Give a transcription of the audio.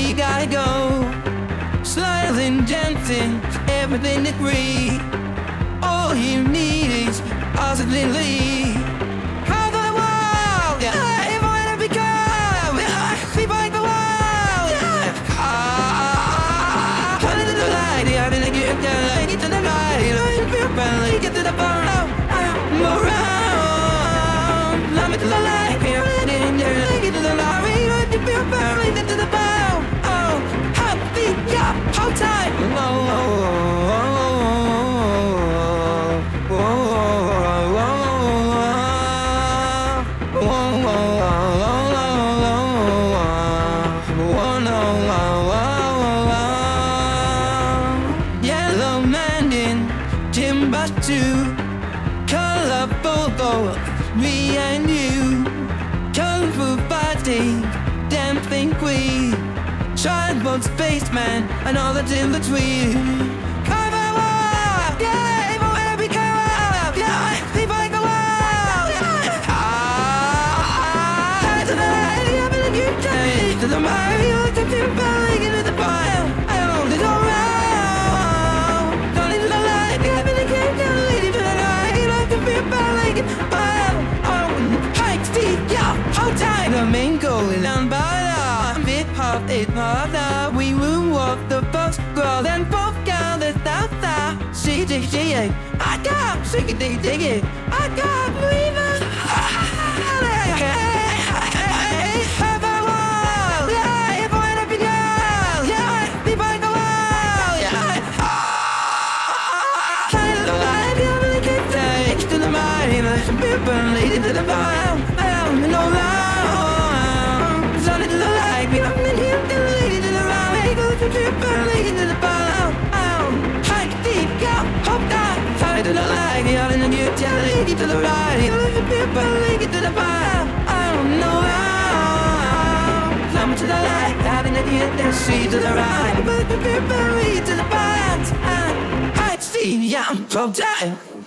you gotta go. Sliding, dancing, everything agree. All you need is positively. Cover the world, yeah. If I wanna become, yeah. We fight the world, yeah. Turn it to the light, yeah. Then I get to the light. Feel friendly, get to the bottom. I'm around. Love me to the light, yeah. Get to the light. Feel friendly, get to the bottom. Oh, happy, yeah. Hold tight. Yellow man in Timbuktu, colorful gold, me and you, kung fu fighting, dancing queen, shine-bolt spaceman, and all that's in between. Cover the world, yeah, if I wanna become, yeah, we fight the world, yeah. To the light, I'm gonna keep turning to the mind, you look to feel belly, get to the fire, I hold it all around. Don't into the light, I'm gonna keep turning to the light, you look to feel belly, get to the fire. Oh, hike, steep, yeah, hold tight. The main goal is down by hip-hop, hip-hop, now we will walk the box, girl and pop girl, that's outside. CDGA, I got shake it, dig it, I got believe it. Have a world, yeah, if I wanna be girl, yeah, be by the world, yeah. Shine the light, yeah, really keep tight to the mind, people leading to the fire, I'm no loud, sun into the light, I'm in here, the lady to the right, go to people leading to the bottom, hike deep, yeah, hope that, fight to the light, you're in the new lady to the right, the people leading to the bottom, I'm no loud, come to the light, out in the new, the sea to the right, but the people lead to the bottom, hike deep, yeah, hope that.